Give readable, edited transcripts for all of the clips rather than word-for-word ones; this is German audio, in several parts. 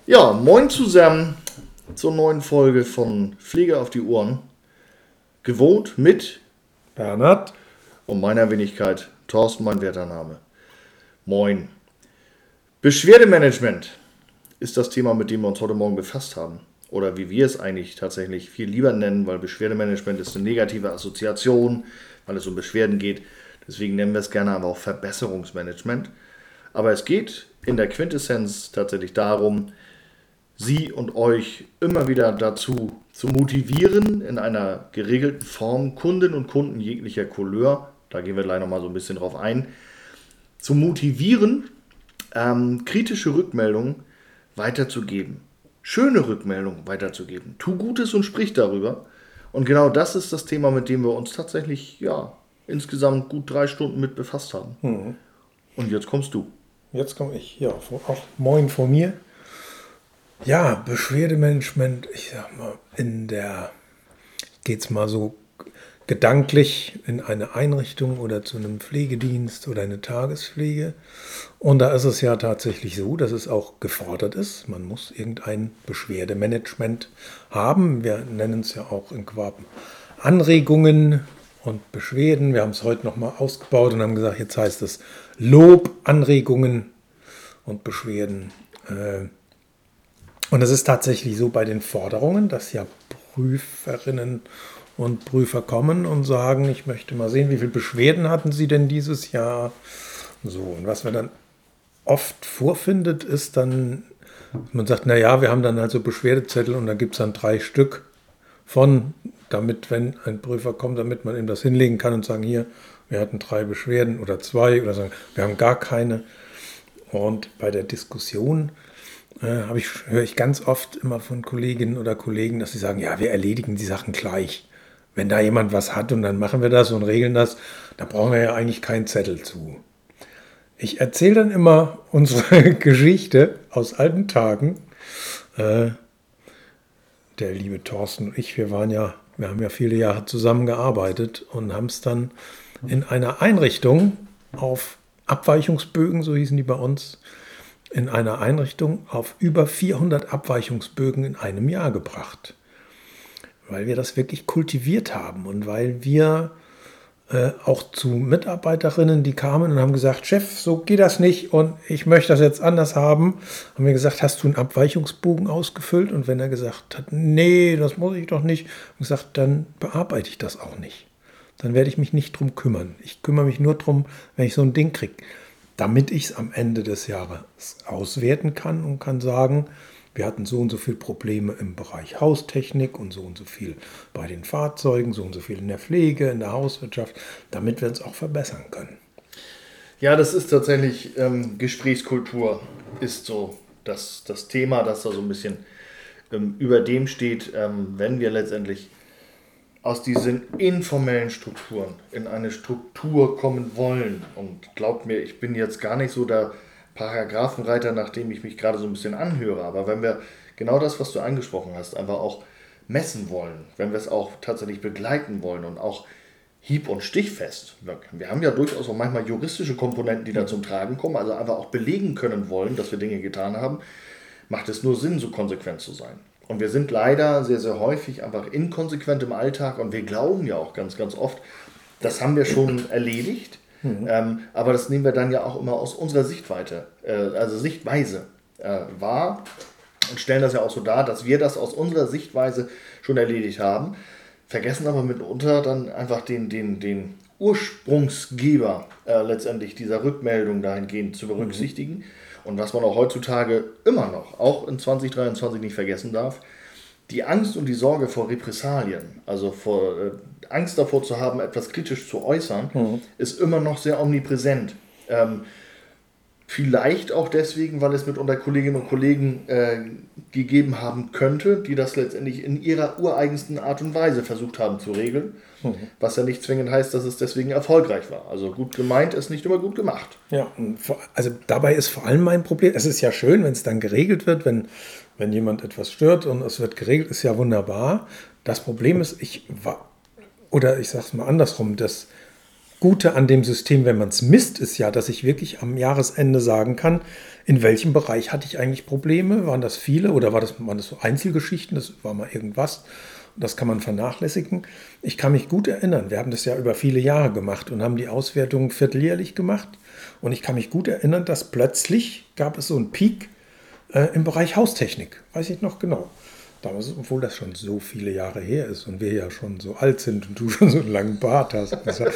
Ja, moin zusammen zur neuen Folge von Pflege auf die Ohren. Gewohnt mit Bernhard. und meiner Wenigkeit Thorsten, mein werter Name. Moin. Beschwerdemanagement ist das Thema, mit dem wir uns heute Morgen befasst haben. Oder wie wir es eigentlich tatsächlich viel lieber nennen, weil Beschwerdemanagement ist eine negative Assoziation, weil es um Beschwerden geht. Deswegen nennen wir es gerne aber auch Verbesserungsmanagement. Aber es geht in der Quintessenz tatsächlich darum, Sie und euch immer wieder dazu zu motivieren, in einer geregelten Form Kundinnen und Kunden jeglicher Couleur, da gehen wir gleich nochmal so ein bisschen drauf ein, zu motivieren, kritische Rückmeldungen weiterzugeben, schöne Rückmeldungen weiterzugeben. Tu Gutes und sprich darüber. Und genau das ist das Thema, mit dem wir uns tatsächlich insgesamt gut 3 Stunden mit befasst haben. Und jetzt kommst du. Jetzt komme ich. Ja, auch moin von mir. Ja, Beschwerdemanagement, ich sag mal, geht's mal so gedanklich in eine Einrichtung oder zu einem Pflegedienst oder eine Tagespflege. Und da ist es ja tatsächlich so, dass es auch gefordert ist. Man muss irgendein Beschwerdemanagement haben. Wir nennen es ja auch in Quapen Anregungen und Beschwerden. Wir haben es heute nochmal ausgebaut und haben gesagt, jetzt heißt es Lob, Anregungen und Beschwerden. Und es ist tatsächlich so bei den Forderungen, dass ja Prüferinnen und Prüfer kommen und sagen, ich möchte mal sehen, wie viele Beschwerden hatten Sie denn dieses Jahr? So, und was man dann oft vorfindet, ist dann, man sagt, naja, wir haben dann also Beschwerdezettel und da gibt es dann 3 Stück von, damit, wenn ein Prüfer kommt, damit man ihm das hinlegen kann und sagen, hier, wir hatten 3 Beschwerden oder 2 oder sagen, wir haben gar keine. Und bei der Diskussion höre ich ganz oft immer von Kolleginnen oder Kollegen, dass sie sagen, ja, wir erledigen die Sachen gleich. Wenn da jemand was hat und dann machen wir das und regeln das, da brauchen wir ja eigentlich keinen Zettel zu. Ich erzähle dann immer unsere Geschichte aus alten Tagen. Der liebe Thorsten und ich, wir haben ja viele Jahre zusammengearbeitet und haben es dann in einer Einrichtung auf Abweichungsbögen, so hießen die bei uns, in einer Einrichtung auf über 400 Abweichungsbögen in einem Jahr gebracht. Weil wir das wirklich kultiviert haben und weil wir auch zu Mitarbeiterinnen, die kamen und haben gesagt, Chef, so geht das nicht und ich möchte das jetzt anders haben, haben wir gesagt, hast du einen Abweichungsbogen ausgefüllt? Und wenn er gesagt hat, nee, das muss ich doch nicht, haben wir gesagt, dann bearbeite ich das auch nicht. Dann werde ich mich nicht drum kümmern. Ich kümmere mich nur drum, wenn ich so ein Ding kriege, damit ich es am Ende des Jahres auswerten kann und kann sagen, wir hatten so und so viele Probleme im Bereich Haustechnik und so viel bei den Fahrzeugen, so und so viel in der Pflege, in der Hauswirtschaft, damit wir uns auch verbessern können. Ja, das ist tatsächlich Gesprächskultur, ist so das Thema, das da so ein bisschen über dem steht, wenn wir letztendlich aus diesen informellen Strukturen in eine Struktur kommen wollen. Und glaubt mir, ich bin jetzt gar nicht so der Paragraphenreiter, nachdem ich mich gerade so ein bisschen anhöre. Aber wenn wir genau das, was du angesprochen hast, einfach auch messen wollen, wenn wir es auch tatsächlich begleiten wollen und auch hieb- und stichfest. Wir haben ja durchaus auch manchmal juristische Komponenten, die da zum Tragen kommen, also einfach auch belegen können wollen, dass wir Dinge getan haben, macht es nur Sinn, so konsequent zu sein. Und wir sind leider sehr, sehr häufig einfach inkonsequent im Alltag und wir glauben ja auch ganz, ganz oft, das haben wir schon erledigt, aber das nehmen wir dann ja auch immer aus unserer Sichtweise wahr und stellen das ja auch so dar, dass wir das aus unserer Sichtweise schon erledigt haben, vergessen aber mitunter dann einfach den Ursprungsgeber letztendlich dieser Rückmeldung dahingehend zu berücksichtigen. Und was man auch heutzutage immer noch, auch in 2023 nicht vergessen darf, die Angst und die Sorge vor Repressalien, also vor Angst davor zu haben, etwas kritisch zu äußern, ist immer noch sehr omnipräsent. Vielleicht auch deswegen, weil es mitunter Kolleginnen und Kollegen gegeben haben könnte, die das letztendlich in ihrer ureigensten Art und Weise versucht haben zu regeln. Was ja nicht zwingend heißt, dass es deswegen erfolgreich war. Also gut gemeint ist nicht immer gut gemacht. Ja, also dabei ist vor allem mein Problem, es ist ja schön, wenn es dann geregelt wird, wenn jemand etwas stört und es wird geregelt, ist ja wunderbar. Das Problem ist, ich sage es mal andersrum, dass Gute an dem System, wenn man es misst, ist ja, dass ich wirklich am Jahresende sagen kann, in welchem Bereich hatte ich eigentlich Probleme? Waren das viele oder waren das so Einzelgeschichten? Das war mal irgendwas. Das kann man vernachlässigen. Ich kann mich gut erinnern, wir haben das ja über viele Jahre gemacht und haben die Auswertungen vierteljährlich gemacht. Und ich kann mich gut erinnern, dass plötzlich gab es so einen Peak im Bereich Haustechnik. Weiß ich noch genau. Damals, obwohl das schon so viele Jahre her ist und wir ja schon so alt sind und du schon so einen langen Bart hast.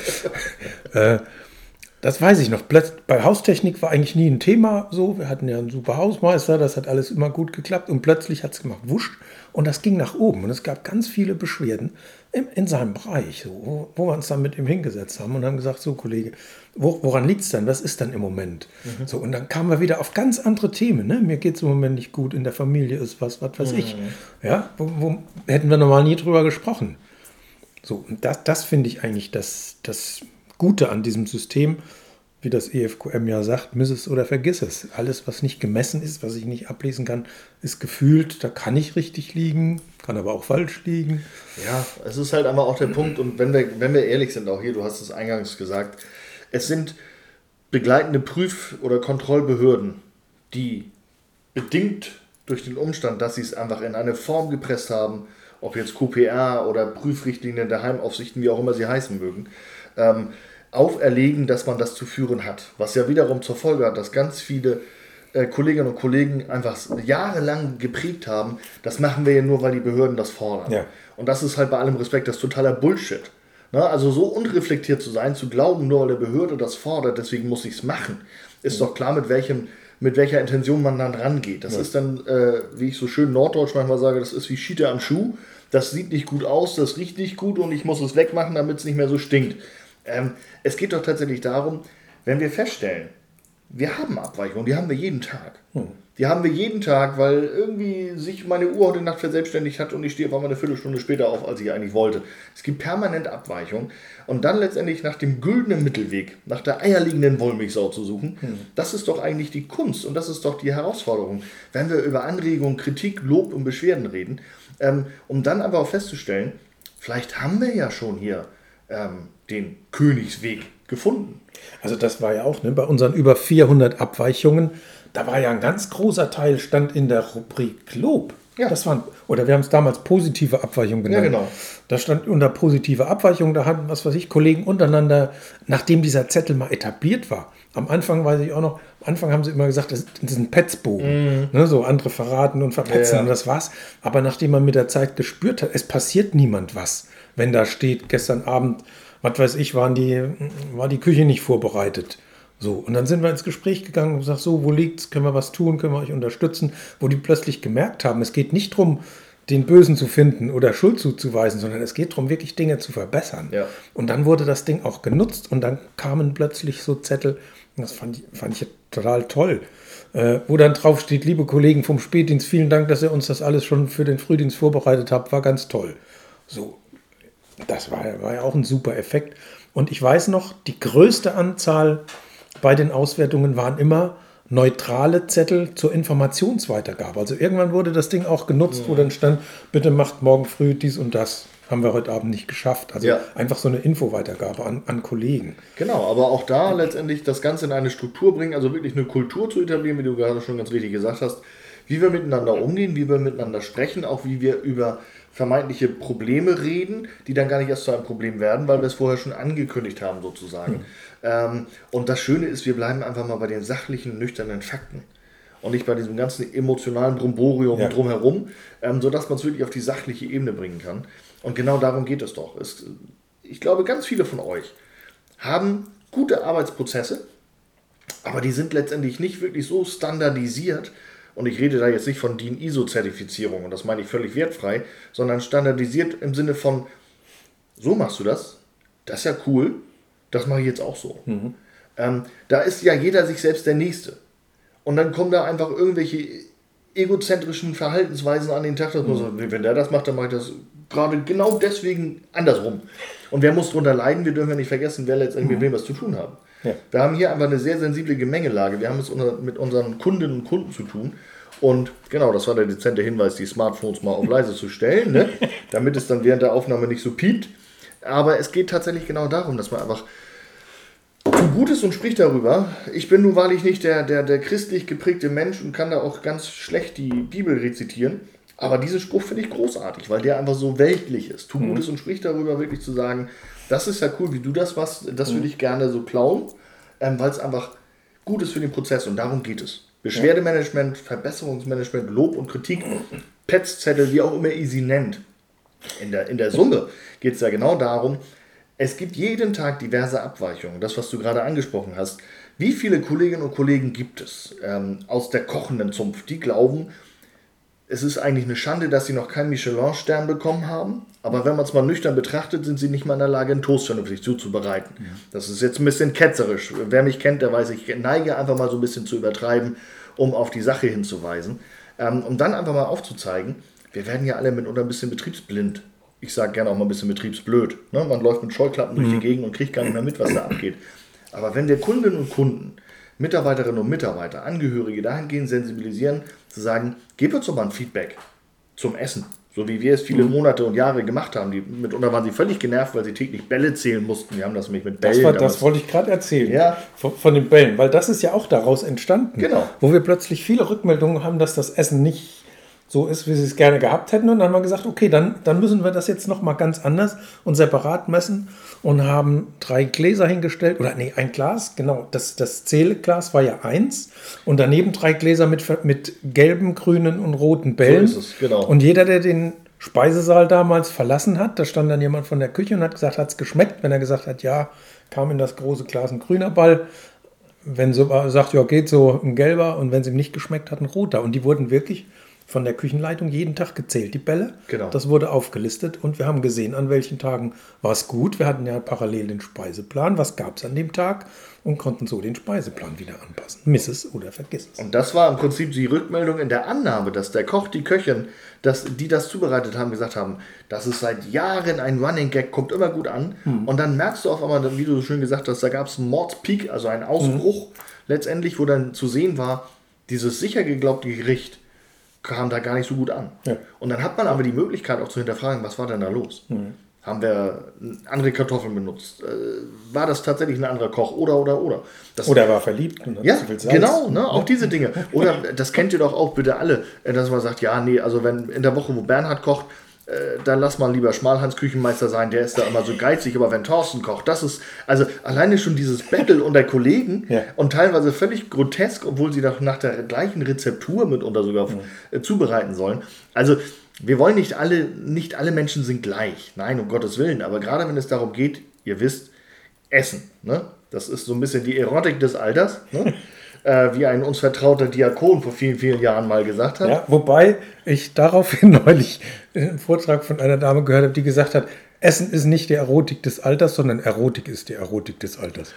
Das weiß ich noch. Bei Haustechnik war eigentlich nie ein Thema so. Wir hatten ja einen super Hausmeister, das hat alles immer gut geklappt und plötzlich hat es gemacht, wusch, und das ging nach oben. Und es gab ganz viele Beschwerden in seinem Bereich, so, wo wir uns dann mit ihm hingesetzt haben und haben gesagt, so Kollege, woran liegt es denn? Was ist denn im Moment? So, und dann kamen wir wieder auf ganz andere Themen. Ne? Mir geht es im Moment nicht gut, in der Familie ist was weiß ich. Ja, wo hätten wir normal nie drüber gesprochen. So, und das finde ich eigentlich das Gute an diesem System, wie das EFQM ja sagt, miss es oder vergiss es. Alles, was nicht gemessen ist, was ich nicht ablesen kann, ist gefühlt, da kann ich richtig liegen, kann aber auch falsch liegen. Ja, es ist halt einfach auch der Punkt, und wenn wir ehrlich sind, auch hier, du hast es eingangs gesagt, es sind begleitende Prüf- oder Kontrollbehörden, die bedingt durch den Umstand, dass sie es einfach in eine Form gepresst haben, ob jetzt QPR oder Prüfrichtlinien der Heimaufsichten, wie auch immer sie heißen mögen, auferlegen, dass man das zu führen hat. Was ja wiederum zur Folge hat, dass ganz viele Kolleginnen und Kollegen einfach jahrelang geprägt haben, das machen wir ja nur, weil die Behörden das fordern. Ja. Und das ist halt bei allem Respekt das totaler Bullshit. Ne? Also so unreflektiert zu sein, zu glauben, nur weil der Behörde das fordert, deswegen muss ich es machen, ist doch klar, mit welcher Intention man dann rangeht. Das ist dann, wie ich so schön norddeutsch manchmal sage, das ist wie Schiete am Schuh. Das sieht nicht gut aus, das riecht nicht gut und ich muss es wegmachen, damit es nicht mehr so stinkt. Es geht doch tatsächlich darum, wenn wir feststellen, wir haben Abweichungen, die haben wir jeden Tag. Die haben wir jeden Tag, weil irgendwie sich meine Uhr heute Nacht verselbstständigt hat und ich stehe auf einmal eine Viertelstunde später auf, als ich eigentlich wollte. Es gibt permanent Abweichungen und dann letztendlich nach dem güldenen Mittelweg, nach der eierlegenden Wollmilchsau zu suchen, das ist doch eigentlich die Kunst und das ist doch die Herausforderung, wenn wir über Anregungen, Kritik, Lob und Beschwerden reden, um dann aber auch festzustellen, vielleicht haben wir ja schon hier den Königsweg gefunden. Also das war ja auch, bei unseren über 400 Abweichungen, da war ja ein ganz großer Teil stand in der Rubrik Lob. Ja. Das waren, oder wir haben es damals positive Abweichungen genannt. Ja, genau. Da stand unter positive Abweichungen, da hatten, Kollegen untereinander, nachdem dieser Zettel mal etabliert war. Am Anfang weiß ich auch noch, am Anfang haben sie immer gesagt, das ist ein Petzbogen. So andere verraten und verpetzen und das war's. Aber nachdem man mit der Zeit gespürt hat, es passiert niemand was. Wenn da steht, gestern Abend, was weiß ich, war die Küche nicht vorbereitet. So, und dann sind wir ins Gespräch gegangen und gesagt, so, wo liegt's, können wir was tun, können wir euch unterstützen, wo die plötzlich gemerkt haben, es geht nicht darum, den Bösen zu finden oder Schuld zuzuweisen, sondern es geht darum, wirklich Dinge zu verbessern. Ja. Und dann wurde das Ding auch genutzt und dann kamen plötzlich so Zettel, und das fand ich total toll, wo dann drauf steht, liebe Kollegen vom Spätdienst, vielen Dank, dass ihr uns das alles schon für den Frühdienst vorbereitet habt, war ganz toll. So, das war ja auch ein super Effekt. Und ich weiß noch, die größte Anzahl bei den Auswertungen waren immer neutrale Zettel zur Informationsweitergabe. Also irgendwann wurde das Ding auch genutzt, wo dann stand, bitte macht morgen früh dies und das. Haben wir heute Abend nicht geschafft. Also einfach so eine Infoweitergabe an Kollegen. Genau, aber auch da letztendlich das Ganze in eine Struktur bringen, also wirklich eine Kultur zu etablieren, wie du gerade schon ganz richtig gesagt hast, wie wir miteinander umgehen, wie wir miteinander sprechen, auch wie wir über vermeintliche Probleme reden, die dann gar nicht erst zu einem Problem werden, weil wir es vorher schon angekündigt haben sozusagen. Und das Schöne ist, wir bleiben einfach mal bei den sachlichen, nüchternen Fakten und nicht bei diesem ganzen emotionalen Bromborium drumherum, sodass man es wirklich auf die sachliche Ebene bringen kann. Und genau darum geht es doch. Ich glaube, ganz viele von euch haben gute Arbeitsprozesse, aber die sind letztendlich nicht wirklich so standardisiert. Und ich rede da jetzt nicht von DIN-ISO-Zertifizierung, und das meine ich völlig wertfrei, sondern standardisiert im Sinne von, so machst du das ist ja cool, das mache ich jetzt auch so. Da ist ja jeder sich selbst der Nächste. Und dann kommen da einfach irgendwelche egozentrischen Verhaltensweisen an den Tag, dass man sagt, wenn der das macht, dann mache ich das gerade genau deswegen andersrum. Und wer muss darunter leiden? Wir dürfen ja nicht vergessen, wer letztendlich mit wem was zu tun haben. Ja. Wir haben hier einfach eine sehr sensible Gemengelage. Wir haben es mit unseren Kundinnen und Kunden zu tun. Und genau, das war der dezente Hinweis, die Smartphones mal auf leise zu stellen, ne? Damit es dann während der Aufnahme nicht so piept. Aber es geht tatsächlich genau darum, dass man einfach Tu Gutes und sprich darüber. Ich bin nun wahrlich nicht der christlich geprägte Mensch und kann da auch ganz schlecht die Bibel rezitieren. Aber diesen Spruch finde ich großartig, weil der einfach so weltlich ist. Tu Gutes und sprich darüber, wirklich zu sagen, das ist ja cool, wie du das machst, das würde ich gerne so klauen, weil es einfach gut ist für den Prozess und darum geht es. Beschwerdemanagement, Verbesserungsmanagement, Lob und Kritik, Petzzettel, wie auch immer ihr sie nennt. In der Summe geht es ja genau darum, es gibt jeden Tag diverse Abweichungen. Das, was du gerade angesprochen hast. Wie viele Kolleginnen und Kollegen gibt es aus der kochenden Zunft, die glauben, es ist eigentlich eine Schande, dass sie noch keinen Michelin-Stern bekommen haben. Aber wenn man es mal nüchtern betrachtet, sind sie nicht mal in der Lage, einen Toast vernünftig zuzubereiten. Ja. Das ist jetzt ein bisschen ketzerisch. Wer mich kennt, der weiß, ich neige einfach mal so ein bisschen zu übertreiben, um auf die Sache hinzuweisen. Um dann einfach mal aufzuzeigen, wir werden ja alle mitunter ein bisschen betriebsblind. Ich sage gerne auch mal ein bisschen betriebsblöd. Ne? Man läuft mit Scheuklappen durch die Gegend und kriegt gar nicht mehr mit, was da abgeht. Aber wenn wir Kundinnen und Kunden, Mitarbeiterinnen und Mitarbeiter, Angehörige dahingehend sensibilisieren, zu sagen, gib uns doch mal ein Feedback zum Essen. So wie wir es viele Monate und Jahre gemacht haben. Mitunter waren sie völlig genervt, weil sie täglich Bälle zählen mussten. Wir haben das nämlich mit Bällen. Das wollte ich gerade erzählen. Ja. Von den Bällen, weil das ist ja auch daraus entstanden. Genau. Wo wir plötzlich viele Rückmeldungen haben, dass das Essen nicht so ist, wie sie es gerne gehabt hätten. Und dann haben wir gesagt, okay, dann müssen wir das jetzt nochmal ganz anders und separat messen und haben 3 Gläser hingestellt. Oder nee, ein Glas, genau. Das Zähleglas war ja 1 und daneben 3 Gläser mit gelben, grünen und roten Bällen. So ist es, genau. Und jeder, der den Speisesaal damals verlassen hat, da stand dann jemand von der Küche und hat gesagt, hat es geschmeckt? Wenn er gesagt hat, ja, kam in das große Glas ein grüner Ball. Wenn so sagt, ja, geht so ein gelber. Und wenn es ihm nicht geschmeckt hat, ein roter. Und die wurden wirklich von der Küchenleitung jeden Tag gezählt, die Bälle. Genau. Das wurde aufgelistet und wir haben gesehen, an welchen Tagen war es gut. Wir hatten ja parallel den Speiseplan, was gab es an dem Tag und konnten so den Speiseplan wieder anpassen. Miss es oder vergiss es. Und das war im Prinzip die Rückmeldung in der Annahme, dass der Koch, die Köchin, die das zubereitet haben, gesagt haben, das ist seit Jahren ein Running Gag, kommt immer gut an. Und dann merkst du auf einmal, wie du so schön gesagt hast, da gab es einen Mordspeak, also einen Ausbruch letztendlich, wo dann zu sehen war, dieses sicher geglaubte Gericht kam da gar nicht so gut an. Ja. Und dann hat man aber die Möglichkeit auch zu hinterfragen, was war denn da los? Haben wir andere Kartoffeln benutzt? War das tatsächlich ein anderer Koch? Oder? Oder er war verliebt. Und hat ja, zu viel Salz. Genau, ne? Auch diese Dinge. Oder, das kennt ihr doch auch bitte alle, dass man sagt, ja, nee, also wenn in der Woche, wo Bernhard kocht, dann lass mal lieber Schmalhans Küchenmeister sein, der ist da immer so geizig, aber wenn Thorsten kocht, das ist, also alleine schon dieses Battle unter Kollegen und teilweise völlig grotesk, obwohl sie doch nach der gleichen Rezeptur mitunter sogar zubereiten sollen. Also wir wollen nicht alle Menschen sind gleich, nein, um Gottes Willen, aber gerade wenn es darum geht, ihr wisst, Essen, ne? Das ist so ein bisschen die Erotik des Alters, ne? Wie ein uns vertrauter Diakon vor vielen, vielen Jahren mal gesagt hat. Ja, wobei ich daraufhin neulich einen Vortrag von einer Dame gehört habe, die gesagt hat, Essen ist nicht die Erotik des Alters, sondern Erotik ist die Erotik des Alters.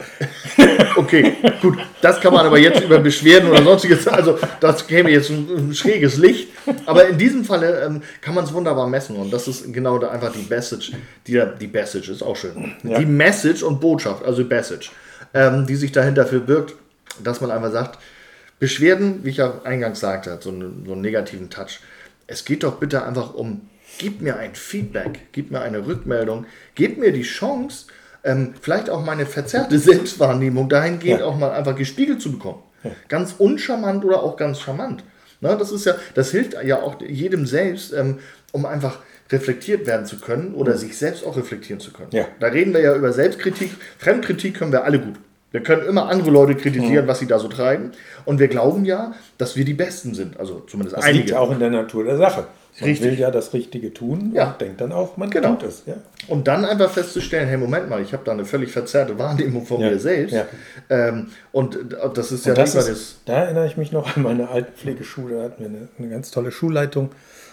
Okay, gut. Das kann man aber jetzt über Beschwerden oder sonstiges, also das käme jetzt ein schräges Licht. Aber in diesem Falle kann man es wunderbar messen. Und das ist genau da einfach die Message. Die Message ist auch schön. Ja. Die Message und Botschaft, also Message, die sich dahinter verbirgt, dass man einfach sagt, Beschwerden, wie ich ja eingangs sagte, so einen negativen Touch. Es geht doch bitte einfach um, gib mir ein Feedback, gib mir eine Rückmeldung, gib mir die Chance, vielleicht auch meine verzerrte Selbstwahrnehmung dahingehend auch mal einfach gespiegelt zu bekommen. Ja. Ganz uncharmant oder auch ganz charmant. Na, das hilft ja auch jedem selbst, um einfach reflektiert werden zu können oder sich selbst auch reflektieren zu können. Ja. Da reden wir ja über Selbstkritik. Fremdkritik können wir alle gut. Wir können immer andere Leute kritisieren, was sie da so treiben. Und wir glauben ja, dass wir die Besten sind. Also zumindest das einige. Das liegt auch in der Natur der Sache. Man Richtig. will ja das Richtige tun und denkt dann auch, man tut es. Ja. Und dann einfach festzustellen, hey, Moment mal, ich habe da eine völlig verzerrte Wahrnehmung von mir selbst. Ja. Und das ist ja nicht mal das. Da erinnere ich mich noch an meine Altenpflegeschule. Da hatten wir eine ganz tolle Schulleitung.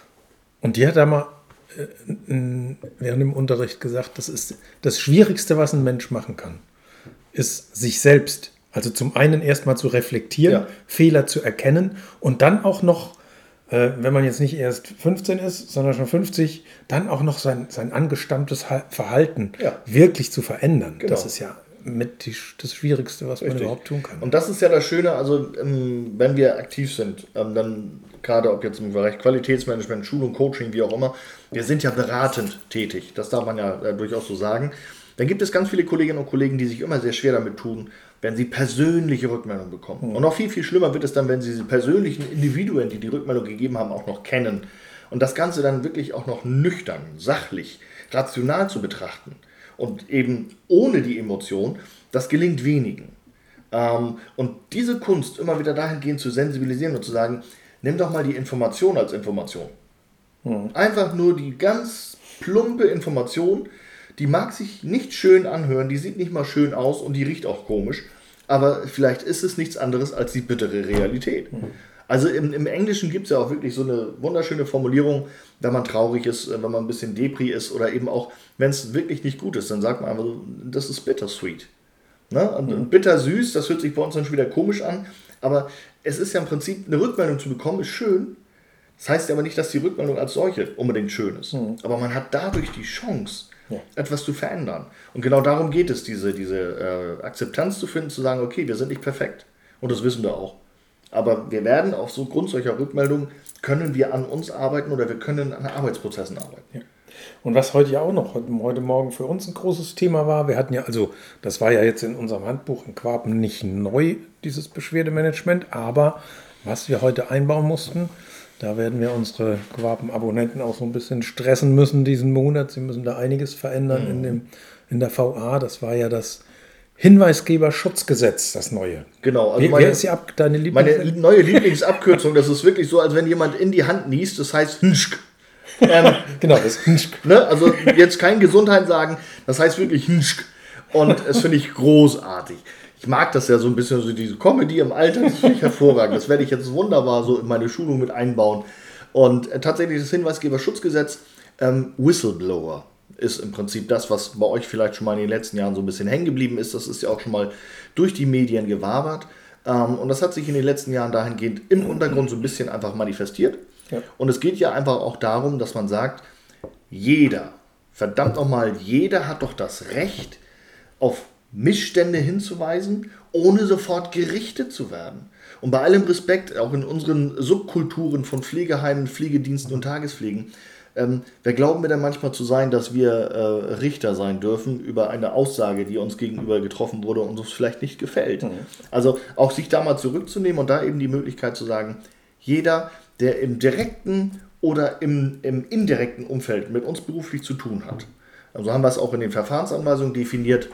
Und die hat da mal während dem Unterricht gesagt, das ist das Schwierigste, was ein Mensch machen kann, ist sich selbst, also zum einen erstmal zu reflektieren, Fehler zu erkennen und dann auch noch, wenn man jetzt nicht erst 15 ist, sondern schon 50, dann auch noch sein angestammtes Verhalten wirklich zu verändern. Genau. Das ist ja mit das Schwierigste, was man überhaupt tun kann. Und das ist ja das Schöne, also wenn wir aktiv sind, dann gerade ob jetzt im Bereich Qualitätsmanagement, Schulung, Coaching, wie auch immer, wir sind ja beratend tätig, das darf man ja durchaus so sagen. dann gibt es ganz viele Kolleginnen und Kollegen, die sich immer sehr schwer damit tun, wenn sie persönliche Rückmeldungen bekommen. Und noch viel, viel schlimmer wird es dann, wenn sie diese persönlichen Individuen, die die Rückmeldung gegeben haben, auch noch kennen. Und das Ganze dann wirklich auch noch nüchtern, sachlich, rational zu betrachten. Und eben ohne die Emotion, das gelingt wenigen. Und diese Kunst immer wieder dahingehend zu sensibilisieren und zu sagen, nimm doch mal die Information als Information. Einfach nur die ganz plumpe Information, die mag sich nicht schön anhören, die sieht nicht mal schön aus und die riecht auch komisch, aber vielleicht ist es nichts anderes als die bittere Realität. Also im Englischen gibt es ja auch wirklich so eine wunderschöne Formulierung, wenn man traurig ist, wenn man ein bisschen Depri ist oder eben auch, wenn es wirklich nicht gut ist, dann sagt man einfach so, das ist bittersweet. Ne? Und bittersüß, das hört sich bei uns dann schon wieder komisch an, aber es ist ja im Prinzip, eine Rückmeldung zu bekommen, ist schön. Das heißt aber nicht, dass die Rückmeldung als solche unbedingt schön ist. Aber man hat dadurch die Chance, etwas zu verändern. Und genau darum geht es, diese Akzeptanz zu finden, zu sagen, okay, wir sind nicht perfekt. Und das wissen wir auch. Aber wir werden auf so Grund solcher Rückmeldungen, können wir an uns arbeiten oder wir können an Arbeitsprozessen arbeiten. Ja. Und was heute Morgen für uns ein großes Thema war, wir hatten ja, also das war ja jetzt in unserem Handbuch in Quapen nicht neu, dieses Beschwerdemanagement, aber was wir heute einbauen mussten, da werden wir unsere Quapen-Abonnenten auch so ein bisschen stressen müssen diesen Monat. Sie müssen da einiges verändern in der VA. Das war ja das Hinweisgeberschutzgesetz, das neue. Genau. Also wer ist ja deine meine neue Lieblingsabkürzung, das ist wirklich so, als wenn jemand in die Hand niest, das heißt Hinschk. Genau, das Hinschk. Ne? Also jetzt kein Gesundheit sagen, das heißt wirklich Hinschk. Und das finde ich großartig. Ich mag das ja so ein bisschen, so diese Comedy im Alter, das finde ich hervorragend. Das werde ich jetzt wunderbar so in meine Schulung mit einbauen. Und tatsächlich das Hinweisgeberschutzgesetz, Whistleblower ist im Prinzip das, was bei euch vielleicht schon mal in den letzten Jahren so ein bisschen hängen geblieben ist. Das ist ja auch schon mal durch die Medien gewabert. Und das hat sich in den letzten Jahren dahingehend im Untergrund so ein bisschen einfach manifestiert. Ja. Und es geht ja einfach auch darum, dass man sagt, jeder, verdammt nochmal, jeder hat doch das Recht, auf Missstände hinzuweisen, ohne sofort gerichtet zu werden. Und bei allem Respekt, auch in unseren Subkulturen von Pflegeheimen, Pflegediensten und Tagespflegen, wer glauben wir denn manchmal zu sein, dass wir Richter sein dürfen über eine Aussage, die uns gegenüber getroffen wurde und uns vielleicht nicht gefällt. Also auch sich da mal zurückzunehmen und da eben die Möglichkeit zu sagen, jeder, der im direkten oder im indirekten Umfeld mit uns beruflich zu tun hat, also haben wir es auch in den Verfahrensanweisungen definiert,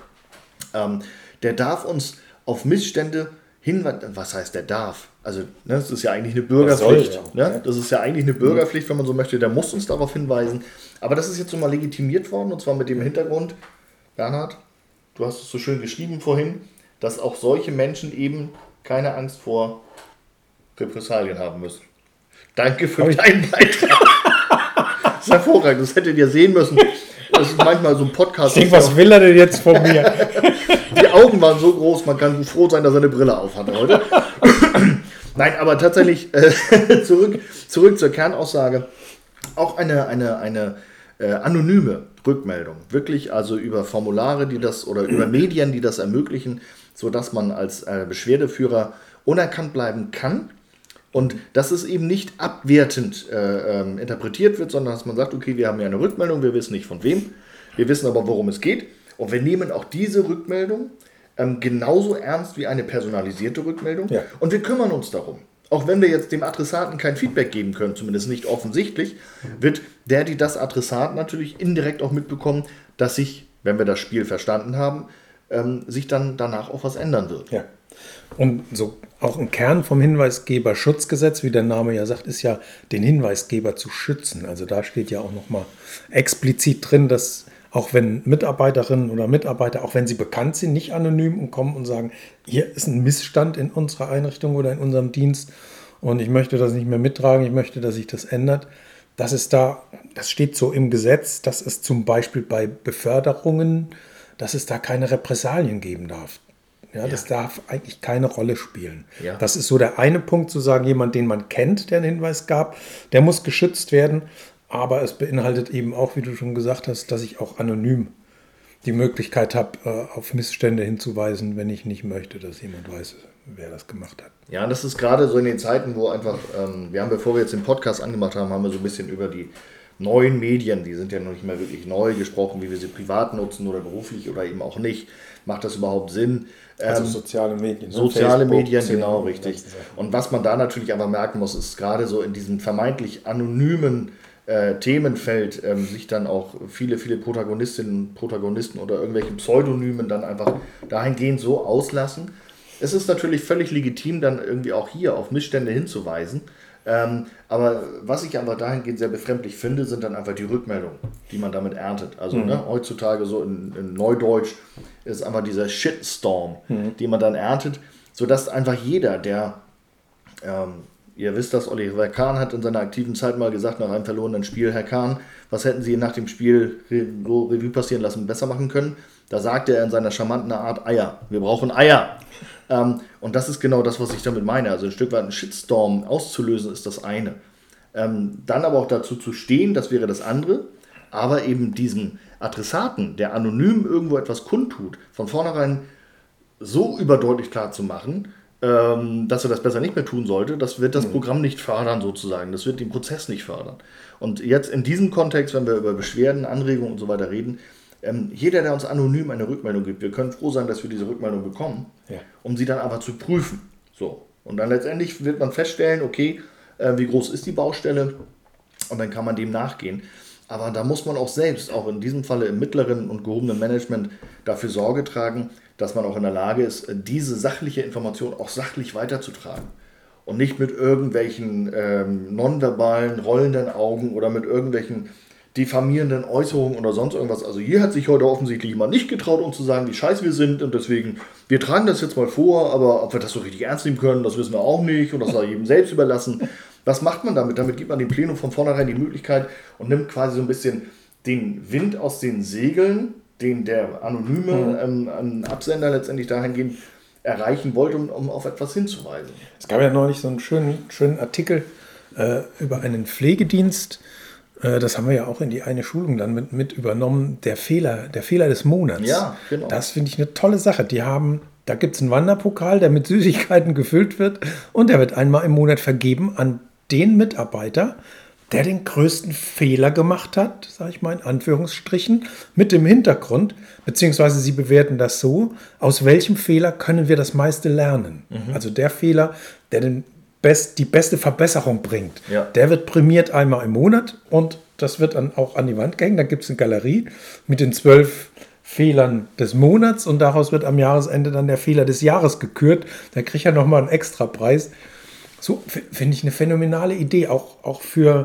der darf uns auf Missstände hinweisen. Was heißt der darf? Also das ist ja eigentlich eine Bürgerpflicht. Das soll, ja. Ne? Das ist ja eigentlich eine Bürgerpflicht, wenn man so möchte. Der muss uns darauf hinweisen. Aber das ist jetzt so mal legitimiert worden und zwar mit dem Hintergrund, Bernhard, du hast es so schön geschrieben vorhin, dass auch solche Menschen eben keine Angst vor Repressalien haben müssen. Danke für deinen Beitrag. Das ist hervorragend, das hättet ihr sehen müssen. Das ist manchmal so ein Podcast. Ich denke, was will er denn jetzt von mir? Die Augen waren so groß, man kann froh sein, dass er eine Brille auf hat heute. Nein, aber tatsächlich zurück zur Kernaussage. Auch eine anonyme Rückmeldung. Wirklich also über Formulare, die das oder über Medien, die das ermöglichen, sodass man als Beschwerdeführer unerkannt bleiben kann. Und dass es eben nicht abwertend interpretiert wird, sondern dass man sagt, okay, wir haben ja eine Rückmeldung, wir wissen nicht von wem, wir wissen aber, worum es geht. Und wir nehmen auch diese Rückmeldung genauso ernst wie eine personalisierte Rückmeldung. Ja. Und wir kümmern uns darum. Auch wenn wir jetzt dem Adressaten kein Feedback geben können, zumindest nicht offensichtlich, wird das Adressat natürlich indirekt auch mitbekommen, dass sich, wenn wir das Spiel verstanden haben, sich dann danach auch was ändern wird. Ja. Und so auch ein Kern vom Hinweisgeberschutzgesetz, wie der Name ja sagt, ist ja, den Hinweisgeber zu schützen. Also da steht ja auch nochmal explizit drin, dass auch wenn Mitarbeiterinnen oder Mitarbeiter, auch wenn sie bekannt sind, nicht anonym und kommen und sagen, hier ist ein Missstand in unserer Einrichtung oder in unserem Dienst und ich möchte das nicht mehr mittragen, ich möchte, dass sich das ändert. Das steht so im Gesetz, dass es zum Beispiel bei Beförderungen, dass es da keine Repressalien geben darf. Ja, das darf eigentlich keine Rolle spielen. Ja. Das ist so der eine Punkt, zu sagen, jemand, den man kennt, der einen Hinweis gab, der muss geschützt werden. Aber es beinhaltet eben auch, wie du schon gesagt hast, dass ich auch anonym die Möglichkeit habe, auf Missstände hinzuweisen, wenn ich nicht möchte, dass jemand weiß, wer das gemacht hat. Ja, das ist gerade so in den Zeiten, wo einfach, bevor wir jetzt den Podcast angemacht haben, haben wir so ein bisschen über die neuen Medien, die sind ja noch nicht mehr wirklich neu gesprochen, wie wir sie privat nutzen oder beruflich oder eben auch nicht. Macht das überhaupt Sinn? Also soziale Medien. Soziale Facebook, Medien, Xing, genau, richtig. Und was man da natürlich aber merken muss, ist gerade so in diesem vermeintlich anonymen Themenfeld sich dann auch viele Protagonistinnen, Protagonisten oder irgendwelchen Pseudonymen dann einfach dahingehend so auslassen. Es ist natürlich völlig legitim, dann irgendwie auch hier auf Missstände hinzuweisen. Aber was ich aber dahingehend sehr befremdlich finde, sind dann einfach die Rückmeldungen, die man damit erntet. Also heutzutage so in Neudeutsch ist einfach dieser Shitstorm, den man dann erntet, sodass einfach jeder, der, ihr wisst das, Oliver Kahn hat in seiner aktiven Zeit mal gesagt, nach einem verlorenen Spiel, Herr Kahn, was hätten Sie nach dem Spiel so Revue passieren lassen, besser machen können? Da sagte er in seiner charmanten Art, Eier. Wir brauchen Eier. Und das ist genau das, was ich damit meine. Also ein Stück weit einen Shitstorm auszulösen ist das eine. Dann aber auch dazu zu stehen, das wäre das andere. Aber eben diesen Adressaten, der anonym irgendwo etwas kundtut, von vornherein so überdeutlich klar zu machen, dass er das besser nicht mehr tun sollte, das wird das Programm nicht fördern sozusagen. Das wird den Prozess nicht fördern. Und jetzt in diesem Kontext, wenn wir über Beschwerden, Anregungen und so weiter reden, jeder, der uns anonym eine Rückmeldung gibt, wir können froh sein, dass wir diese Rückmeldung bekommen, um sie dann aber zu prüfen. So. Und dann letztendlich wird man feststellen, okay, wie groß ist die Baustelle, und dann kann man dem nachgehen. Aber da muss man auch selbst, auch in diesem Falle im mittleren und gehobenen Management, dafür Sorge tragen, dass man auch in der Lage ist, diese sachliche Information auch sachlich weiterzutragen. Und nicht mit irgendwelchen nonverbalen, rollenden Augen oder mit irgendwelchen diffamierenden Äußerungen oder sonst irgendwas. Also hier hat sich heute offensichtlich jemand nicht getraut, uns zu sagen, wie scheiße wir sind, und deswegen, wir tragen das jetzt mal vor, aber ob wir das so richtig ernst nehmen können, das wissen wir auch nicht, und das sei jedem selbst überlassen. Was macht man damit? Damit gibt man dem Plenum von vornherein die Möglichkeit und nimmt quasi so ein bisschen den Wind aus den Segeln, den der anonyme Absender letztendlich dahingehend erreichen wollte, um auf etwas hinzuweisen. Es gab ja neulich so einen schönen Artikel über einen Pflegedienst. Das haben wir ja auch in die eine Schulung dann mit übernommen. Der Fehler des Monats. Ja, genau. Das finde ich eine tolle Sache. Da gibt es einen Wanderpokal, der mit Süßigkeiten gefüllt wird, und der wird einmal im Monat vergeben an den Mitarbeiter, der den größten Fehler gemacht hat, sage ich mal in Anführungsstrichen, mit dem Hintergrund, beziehungsweise sie bewerten das so, aus welchem Fehler können wir das meiste lernen. Also der Fehler, der die beste Verbesserung bringt, der wird prämiert einmal im Monat, und das wird dann auch an die Wand gehängt. Da gibt es eine Galerie mit den 12 Fehlern des Monats, und daraus wird am Jahresende dann der Fehler des Jahres gekürt. Da kriegt er nochmal einen extra Preis. So finde ich eine phänomenale Idee, auch für,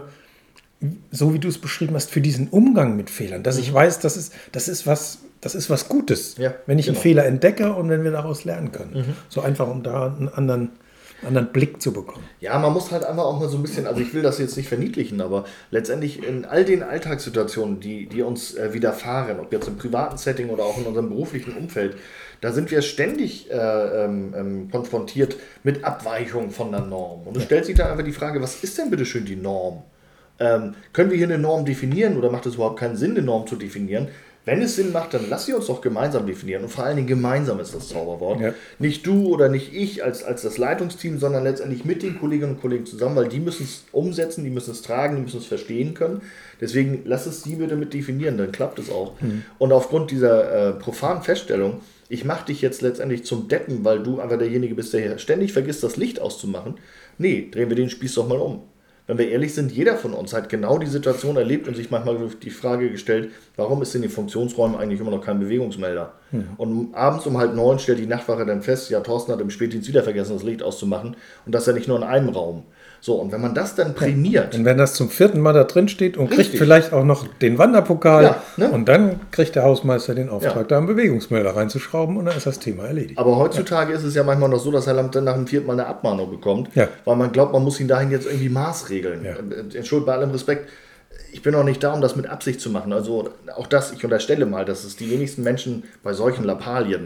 so wie du es beschrieben hast, für diesen Umgang mit Fehlern. Dass ich weiß, das ist was Gutes, wenn ich einen Fehler entdecke und wenn wir daraus lernen können. So einfach, um da einen anderen Blick zu bekommen. Ja, man muss halt einfach auch mal so ein bisschen, also ich will das jetzt nicht verniedlichen, aber letztendlich in all den Alltagssituationen, die uns widerfahren, ob jetzt im privaten Setting oder auch in unserem beruflichen Umfeld, da sind wir ständig konfrontiert mit Abweichungen von der Norm. Und es stellt sich dann einfach die Frage, was ist denn bitte schön die Norm? Können wir hier eine Norm definieren, oder macht es überhaupt keinen Sinn, eine Norm zu definieren? Wenn es Sinn macht, dann lass sie uns doch gemeinsam definieren. Und vor allen Dingen gemeinsam ist das Zauberwort. Ja. Nicht du oder nicht ich als das Leitungsteam, sondern letztendlich mit den Kolleginnen und Kollegen zusammen, weil die müssen es umsetzen, die müssen es tragen, die müssen es verstehen können. Deswegen lass es sie bitte mit definieren, dann klappt es auch. Und aufgrund dieser profanen Feststellung, ich mache dich jetzt letztendlich zum Deppen, weil du einfach derjenige bist, der hier ständig vergisst, das Licht auszumachen. Nee, drehen wir den Spieß doch mal um. Wenn wir ehrlich sind, jeder von uns hat genau die Situation erlebt und sich manchmal die Frage gestellt, warum ist in den Funktionsräumen eigentlich immer noch kein Bewegungsmelder? Und abends um 8:30 stellt die Nachtwache dann fest, ja, Thorsten hat im Spätdienst wieder vergessen, das Licht auszumachen, und das ja nicht nur in einem Raum. So, und wenn man das dann prämiert... Und wenn das zum 4. Mal da drin steht und kriegt vielleicht auch noch den Wanderpokal, und dann kriegt der Hausmeister den Auftrag, da einen Bewegungsmelder reinzuschrauben, und dann ist das Thema erledigt. Aber heutzutage ist es ja manchmal noch so, dass Herr Lamp dann nach dem 4. Mal eine Abmahnung bekommt, weil man glaubt, man muss ihn dahin jetzt irgendwie maßregeln. Entschuldigt, bei allem Respekt, ich bin auch nicht da, um das mit Absicht zu machen. Also auch das, ich unterstelle mal, dass es die wenigsten Menschen bei solchen Lappalien,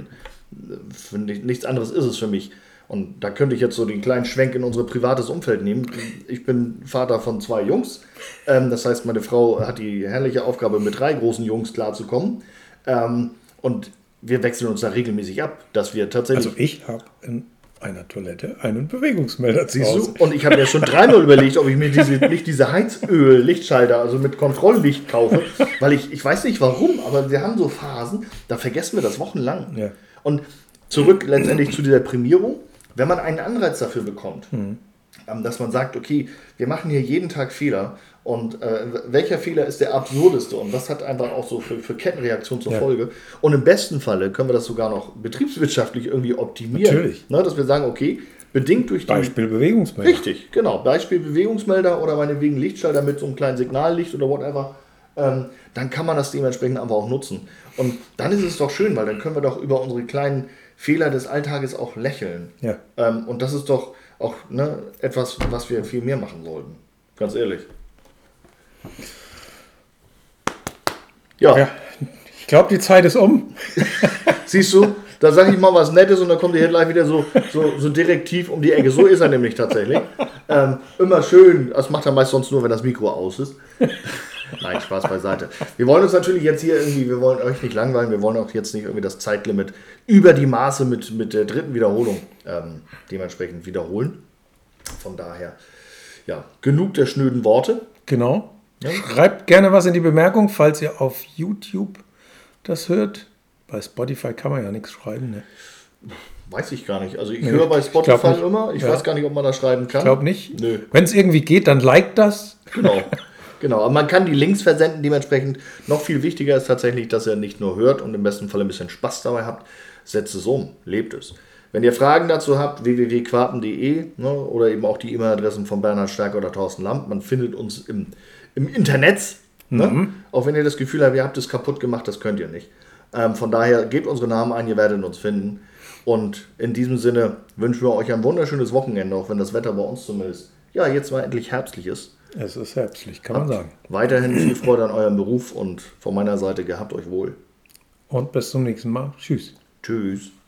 nichts anderes ist es für mich. Und da könnte ich jetzt so den kleinen Schwenk in unser privates Umfeld nehmen. Ich bin Vater von 2 Jungs. Das heißt, meine Frau hat die herrliche Aufgabe, mit 3 großen Jungs klarzukommen. Und wir wechseln uns da regelmäßig ab, dass wir tatsächlich... Also ich habe einen einer Toilette einen Bewegungsmelder zu Siehst Hause. du? Und ich habe mir schon dreimal überlegt, ob ich mir nicht diese Heizöl-Lichtschalter, also mit Kontrolllicht kaufe, weil ich weiß nicht warum, aber wir haben so Phasen, da vergessen wir das wochenlang. Ja. Und zurück letztendlich zu dieser Prämierung, wenn man einen Anreiz dafür bekommt, dass man sagt, okay, wir machen hier jeden Tag Fehler und welcher Fehler ist der absurdeste und was hat einfach auch so für Kettenreaktion zur Folge. Und im besten Falle können wir das sogar noch betriebswirtschaftlich irgendwie optimieren. Natürlich. Ne, dass wir sagen, okay, bedingt durch die... Beispiel Bewegungsmelder. Richtig, genau. Beispiel Bewegungsmelder oder meinetwegen Lichtschalter mit so einem kleinen Signallicht oder whatever. Dann kann man das dementsprechend einfach auch nutzen. Und dann ist es doch schön, weil dann können wir doch über unsere kleinen Fehler des Alltages auch lächeln. Ja. Und das ist doch auch etwas, was wir viel mehr machen sollten. Ganz ehrlich. Ja, ich glaube, die Zeit ist um. Siehst du, da sage ich mal was Nettes und dann kommt hier gleich wieder so direktiv um die Ecke. So ist er nämlich tatsächlich. Immer schön, das macht er meist sonst nur, wenn das Mikro aus ist. Nein, Spaß beiseite. Wir wollen uns natürlich jetzt hier irgendwie, wir wollen euch nicht langweilen, wir wollen auch jetzt nicht irgendwie das Zeitlimit über die Maße mit der dritten Wiederholung dementsprechend wiederholen. Von daher, ja, genug der schnöden Worte. Genau. Ja. Schreibt gerne was in die Bemerkung, falls ihr auf YouTube das hört. Bei Spotify kann man ja nichts schreiben, ne? Weiß ich gar nicht. Also ich höre bei Spotify immer. Ich weiß gar nicht, ob man da schreiben kann. Ich glaube nicht. Nö. Wenn es irgendwie geht, dann liked das. Genau. Aber man kann die Links versenden. Dementsprechend noch viel wichtiger ist tatsächlich, dass ihr nicht nur hört und im besten Fall ein bisschen Spaß dabei habt. Setzt es um. Lebt es. Wenn ihr Fragen dazu habt, www.quarten.de, ne, oder eben auch die E-Mail-Adressen von Bernhard Stärker oder Thorsten Lamp. Man findet uns im Internet. Ne? Auch wenn ihr das Gefühl habt, ihr habt es kaputt gemacht, das könnt ihr nicht. Von daher gebt unsere Namen ein, ihr werdet uns finden. Und in diesem Sinne wünschen wir euch ein wunderschönes Wochenende, auch wenn das Wetter bei uns zumindest jetzt mal endlich herbstlich ist. Es ist herbstlich, kann man sagen. Weiterhin viel Freude an eurem Beruf und von meiner Seite gehabt euch wohl. Und bis zum nächsten Mal. Tschüss. Tschüss.